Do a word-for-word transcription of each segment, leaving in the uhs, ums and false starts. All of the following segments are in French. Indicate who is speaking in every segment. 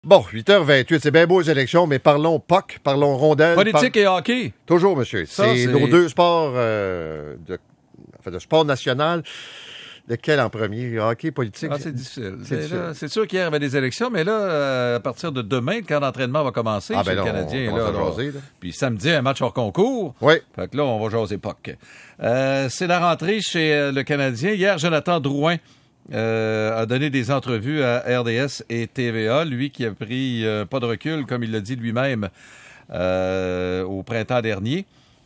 Speaker 1: Bon, huit heures vingt-huit, c'est bien beau les élections, mais parlons P O C, parlons rondelles.
Speaker 2: Politique
Speaker 1: par...
Speaker 2: et hockey.
Speaker 1: Toujours, monsieur.
Speaker 2: Ça,
Speaker 1: c'est,
Speaker 2: c'est
Speaker 1: nos deux sports euh, de, enfin, de sport national. Lequel en premier? Hockey, politique?
Speaker 2: Ah, c'est difficile.
Speaker 1: C'est, difficile.
Speaker 2: Là, c'est sûr qu'hier, il y avait des élections, mais là, euh, à partir de demain, le camp d'entraînement va commencer
Speaker 1: ah,
Speaker 2: chez
Speaker 1: ben
Speaker 2: le
Speaker 1: là,
Speaker 2: Canadien.
Speaker 1: On, on
Speaker 2: là,
Speaker 1: va
Speaker 2: là,
Speaker 1: jaser, là.
Speaker 2: Puis samedi, un match hors concours.
Speaker 1: Oui.
Speaker 2: Fait que là, on va jaser P O C. Euh, c'est la rentrée chez euh, le Canadien. Hier, Jonathan Drouin euh, a donné des entrevues à R D S et T V A. Lui qui a pris euh, pas de recul, comme il l'a dit lui-même, euh, au printemps dernier.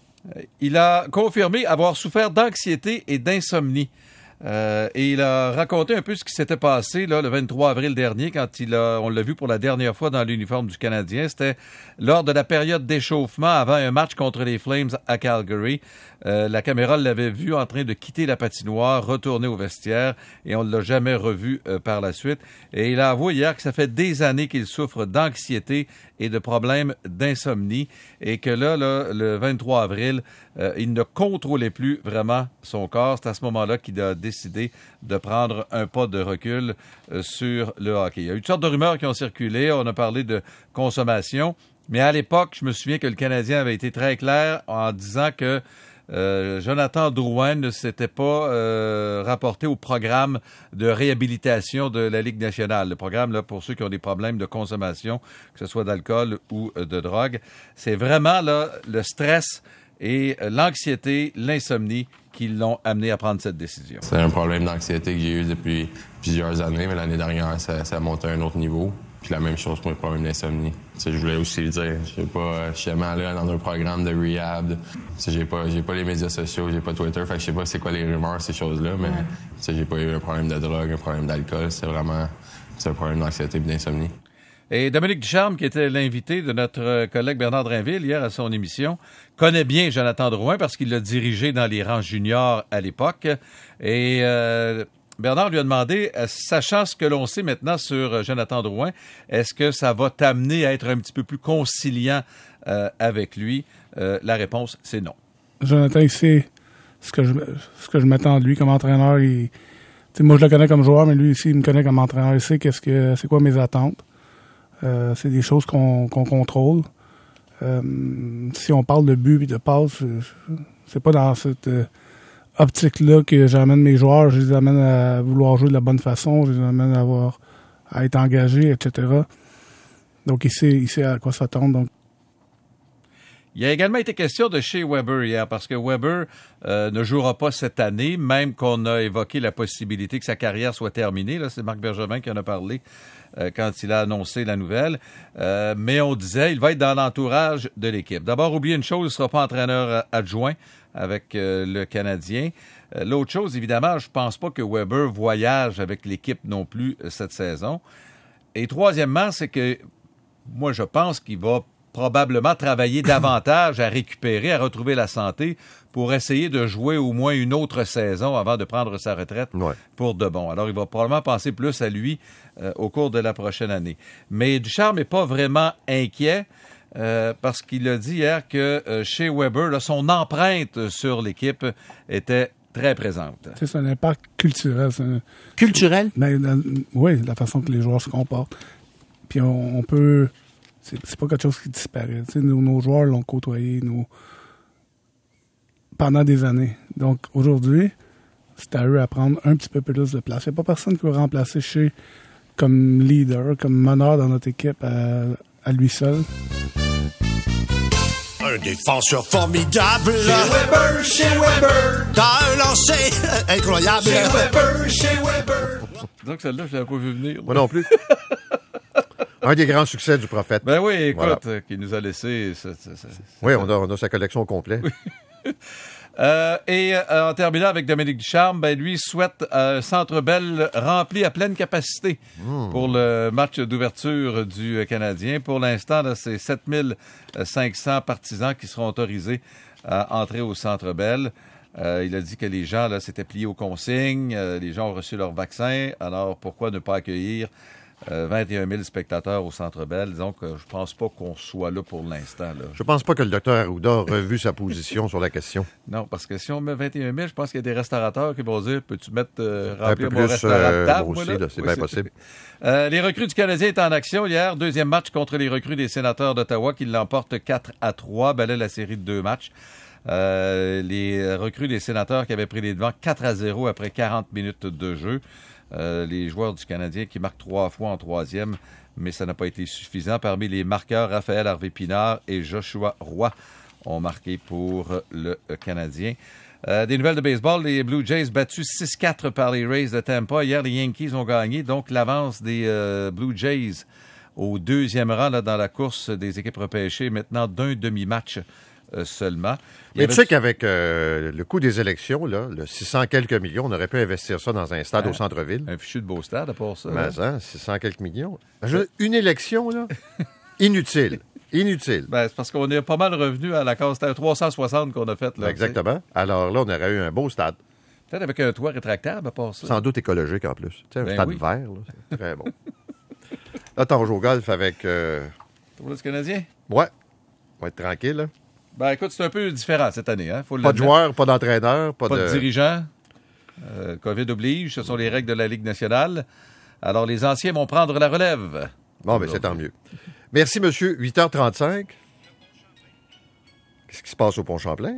Speaker 2: Il a confirmé avoir souffert d'anxiété et d'insomnie. Euh, et il a raconté un peu ce qui s'était passé là, le vingt-trois avril dernier, quand il a, on l'a vu pour la dernière fois dans l'uniforme du Canadien. C'était lors de la période d'échauffement avant un match contre les Flames à Calgary. Euh, la caméra l'avait vu en train de quitter la patinoire, retourner au vestiaire, et on ne l'a jamais revu euh, par la suite. Et il a avoué hier que ça fait des années qu'il souffre d'anxiété et de problèmes d'insomnie, et que là, là le vingt-trois avril, euh, il ne contrôlait plus vraiment son corps. C'est à ce moment-là qu'il a décidé de prendre un pas de recul euh, sur le hockey. Il y a eu toutes sortes de rumeurs qui ont circulé. On a parlé de consommation, mais à l'époque, je me souviens que le Canadien avait été très clair en disant que Euh, Jonathan Drouin ne s'était pas euh, rapporté au programme de réhabilitation de la Ligue nationale. Le programme, là, pour ceux qui ont des problèmes de consommation, que ce soit d'alcool ou euh, de drogue, c'est vraiment là le stress et euh, l'anxiété, l'insomnie qui l'ont amené à prendre cette décision.
Speaker 3: C'est un problème d'anxiété que j'ai eu depuis plusieurs années, mais l'année dernière, ça, ça a monté à un autre niveau. Puis la même chose pour les problèmes d'insomnie. T'sais, je voulais aussi le dire, j'ai pas, je suis jamais allé dans un programme de rehab. T'sais, j'ai pas, j'ai pas les médias sociaux, j'ai pas Twitter, fait que je sais pas c'est quoi les rumeurs, ces choses-là, mais t'sais, j'ai pas eu un problème de drogue, un problème d'alcool. C'est vraiment, c'est un problème d'anxiété et d'insomnie.
Speaker 2: Et Dominique Ducharme, qui était l'invité de notre collègue Bernard Drainville hier à son émission, connaît bien Jonathan Drouin parce qu'il l'a dirigé dans les rangs juniors à l'époque. Et euh, Bernard lui a demandé, sachant ce que l'on sait maintenant sur Jonathan Drouin, est-ce que ça va t'amener à être un petit peu plus conciliant euh, avec lui? Euh, la réponse, c'est non.
Speaker 4: Jonathan, il sait ce que je, ce que je m'attends de lui comme entraîneur. Il, moi, je le connais comme joueur, mais lui aussi, il me connaît comme entraîneur. Il sait qu'est-ce que, c'est quoi mes attentes. Euh, c'est des choses qu'on, qu'on contrôle. Euh, si on parle de but et de passe, c'est pas dans cette euh, optique-là que j'amène mes joueurs. Je les amène à vouloir jouer de la bonne façon. Je les amène à, avoir, à être engagés, et cetera. Donc, il sait, il sait à quoi s'attendre. Donc,
Speaker 2: il y a également été question de Shea Weber hier, parce que Weber euh, ne jouera pas cette année, même qu'on a évoqué la possibilité que sa carrière soit terminée. Là, c'est Marc Bergevin qui en a parlé euh, quand il a annoncé la nouvelle. Euh, mais on disait, il va être dans l'entourage de l'équipe. D'abord, oubliez une chose, il ne sera pas entraîneur adjoint avec euh, le Canadien. Euh, l'autre chose, évidemment, je pense pas que Weber voyage avec l'équipe non plus euh, cette saison. Et troisièmement, c'est que moi, je pense qu'il va probablement travailler davantage à récupérer, à retrouver la santé pour essayer de jouer au moins une autre saison avant de prendre sa retraite ouais. pour de bon. Alors, il va probablement penser plus à lui euh, au cours de la prochaine année. Mais Ducharme n'est pas vraiment inquiet euh, parce qu'il a dit hier que euh, chez Weber, là, son empreinte sur l'équipe était très présente.
Speaker 4: C'est, c'est un impact culturel. C'est un...
Speaker 5: Culturel?
Speaker 4: Mais, oui, la façon que les joueurs se comportent. Puis on, on peut... C'est, c'est pas quelque chose qui disparaît. Nos, nos joueurs l'ont côtoyé nos... pendant des années. Donc, aujourd'hui, c'est à eux à prendre un petit peu plus de place. Il n'y a pas personne qui va remplacer chez comme leader, comme meneur dans notre équipe à, à lui seul.
Speaker 6: Un défenseur formidable.
Speaker 7: Chez Weber, chez Weber.
Speaker 6: Dans un lancer incroyable.
Speaker 7: Chez Weber, chez Weber.
Speaker 2: Donc, celle-là, je l'avais pas vu venir.
Speaker 1: Moi non plus. Un des grands succès du prophète.
Speaker 2: Ben oui, écoute,
Speaker 1: voilà.
Speaker 2: qui nous a laissé... Ça, ça, ça,
Speaker 1: oui, on a, on a sa collection au complet.
Speaker 2: euh, et euh, en terminant avec Dominique Ducharme, ben lui souhaite un Centre Bell rempli à pleine capacité mmh. pour le match d'ouverture du Canadien. Pour l'instant, là, c'est sept mille cinq cents partisans qui seront autorisés à entrer au Centre Bell. Euh, il a dit que les gens là s'étaient pliés aux consignes, euh, les gens ont reçu leur vaccin, alors pourquoi ne pas accueillir Euh, vingt et un mille spectateurs au Centre Bell. Donc, euh, je pense pas qu'on soit là pour l'instant. Là.
Speaker 1: Je pense pas que le docteur Arruda a revu sa position sur la question.
Speaker 2: Non, parce que si on met vingt et un mille, je pense qu'il y a des restaurateurs qui vont dire « Peux-tu mettre euh,
Speaker 1: Un
Speaker 2: remplir
Speaker 1: peu
Speaker 2: mon
Speaker 1: plus,
Speaker 2: restaurant
Speaker 1: euh,
Speaker 2: de table? »
Speaker 1: moi aussi,
Speaker 2: là?
Speaker 1: là, c'est
Speaker 2: Oui,
Speaker 1: bien possible.
Speaker 2: Euh, les recrues du Canadien étaient en action hier. Deuxième match contre les recrues des Sénateurs d'Ottawa qui l'emportent quatre à trois. Balaient la série de deux matchs. Euh, les recrues des Sénateurs qui avaient pris les devants quatre à zéro après quarante minutes de jeu. Euh, les joueurs du Canadien qui marquent trois fois en troisième, mais ça n'a pas été suffisant. Parmi les marqueurs, Raphaël Harvey-Pinard et Joshua Roy ont marqué pour le Canadien. Euh, des nouvelles de baseball, les Blue Jays battus six quatre par les Rays de Tampa. Hier, les Yankees ont gagné, donc l'avance des euh, Blue Jays au deuxième rang là, dans la course des équipes repêchées, maintenant d'un demi-match euh, seulement. Il
Speaker 1: Mais
Speaker 2: avait...
Speaker 1: tu sais qu'avec euh, le coût des élections, là, le six cents quelques millions, on aurait pu investir ça dans un stade
Speaker 2: hein?
Speaker 1: au centre-ville.
Speaker 2: Un fichu de beau stade, à part ça.
Speaker 1: Mais hein, six cents quelques millions. Je, une élection, là, inutile. Inutile.
Speaker 2: Ben, c'est parce qu'on est pas mal revenu à la case. C'était un trois cent soixante qu'on a fait. Là,
Speaker 1: exactement. T'sais. Alors là, on aurait eu un beau stade.
Speaker 2: Peut-être avec un toit rétractable, à part ça.
Speaker 1: Sans doute écologique en plus. Tu sais, un
Speaker 2: ben
Speaker 1: stade
Speaker 2: oui.
Speaker 1: vert, là, c'est très bon. Là, t'en joues au golf avec... Euh...
Speaker 2: Pour le Canadien?
Speaker 1: Ouais. On va être tranquille, là.
Speaker 2: Ben écoute, c'est un peu différent cette année. Hein? Faut
Speaker 1: pas de joueurs, pas d'entraîneurs, pas,
Speaker 2: pas
Speaker 1: de...
Speaker 2: de dirigeants. Euh, COVID oblige, ce sont les règles de la Ligue nationale. Alors, les anciens vont prendre la relève.
Speaker 1: Bon, ben c'est tant mieux. Merci, monsieur. huit heures trente-cinq. Qu'est-ce qui se passe au Pont Champlain?